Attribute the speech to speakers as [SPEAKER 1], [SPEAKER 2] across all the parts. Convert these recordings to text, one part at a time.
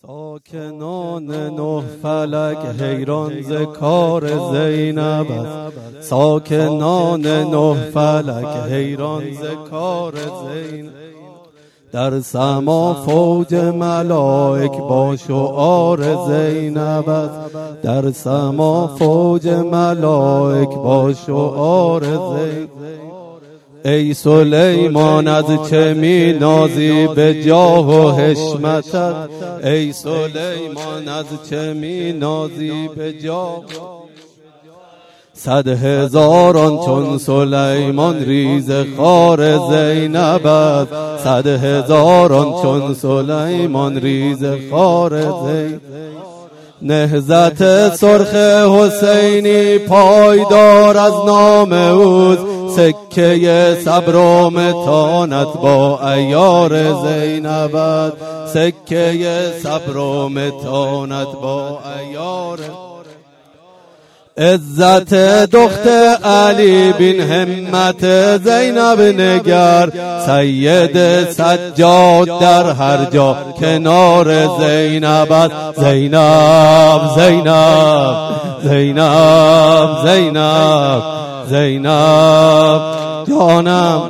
[SPEAKER 1] ساکنان نه فلک حیران ز کار زینب است. ساکنان نه فلک حیران ز کار زینب. در سما فوج ملائک با شعار زینب است. در سما فوج ملائک با شعار زینب. ای سلیمان از چه می نازی به جاه و حشمتت. ای سلیمان از چه می نازی به جاه. 100,000 چون سلیمان ریز خار زینب است. 100,000 چون سلیمان ریز خار زینب. نهضت سرخ حسینی پایدار از نام اوست. سکه صبر و متانت با عیار زینب است. سکه صبر و متانت با عیار. عزت دخت علی بین همت زینب نگر. سید سجاد در هر جا کنار زینب است. زینب زینب زینب زینب زینب جانم.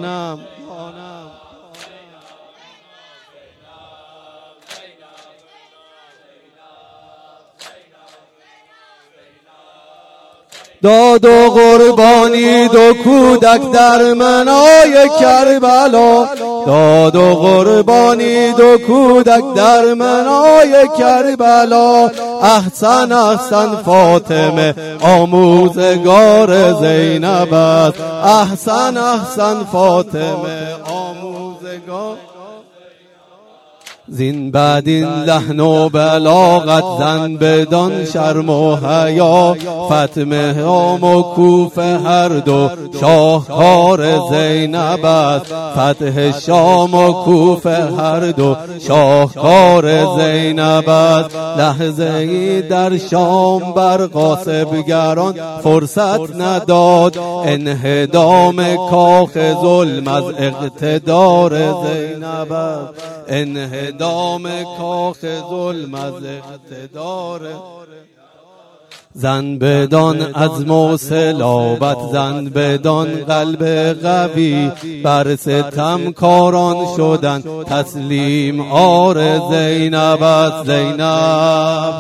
[SPEAKER 1] داد و قربانی دو کودک در منای کربلا. داد و قربانی دو کودک در منای کربلا. احسن احسن فاطمه آموزگار زینب است. احسن احسن فاطمه آموزگار. زین بعد این لحن و بلاغت زن بدان شرم و حیا. فتح شام و کوفه هر دو شاهکار زینب است. فتح شام و کوفه هر دو شاهکار زینب است. لحظه ای در شام بر غاصبگران فرصت نداد. انهدام کاخ ظلم از اقتدار زینب است. انهدام کاخ ظلم از اقتدار. زن بدان عزم و صلابت. زن بدان قلب قوی. بر ستم کاران شدن تسلیم آر زینب است. زینب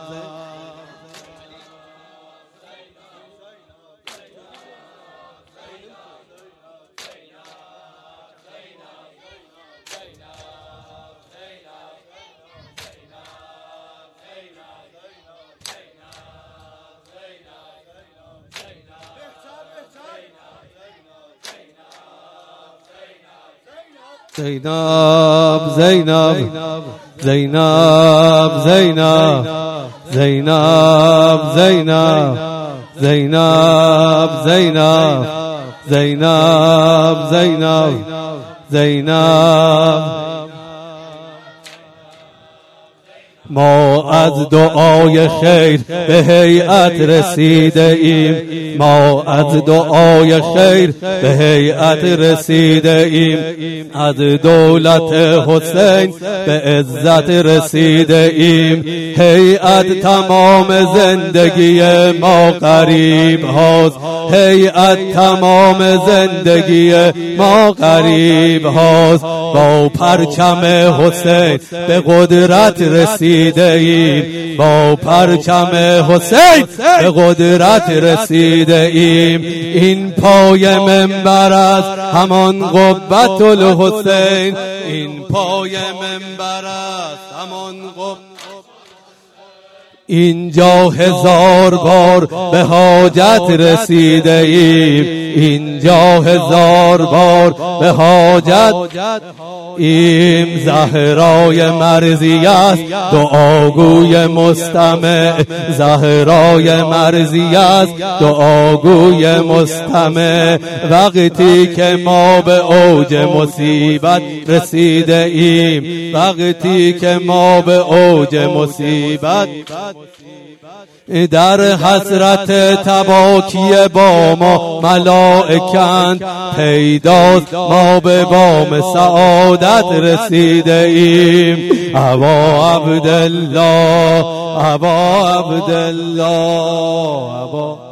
[SPEAKER 1] زینب زینب زینب زینب زینب زینب زینب زینب زینب زینب زینب. ما از دعای خیر به هیئت رسیده ایم. ما از دعای خیر به هیئت رسیده ایم. از دولت حسین به عزت رسیده ایم. هیئت تمام زندگی ما قریب هاست. هیئت تمام زندگی ما قریب هاست. با پرچم حسین به قدرت رسیده ایم. با پرچم حسین به قدرت رسیده ایم. این پای منبر است همان قبة الحسین. این پای منبر است همان قبة. اینجا 1000 بار به حاجت رسیده ایم. اینجا 1000 بار به حاجت ایم. زهرای مرضی است دعاگوی مستمع. زهرای مرضی است دعاگوی مستمع. وقتی که ما به اوج مصیبت رسیده ایم. وقتی که ما به اوج مصیبت در حسرت تباکی با ما ملائکند پیداست ما به بام سعادت رسیده ایم. ابا عبدالله ابا عبدالله ابا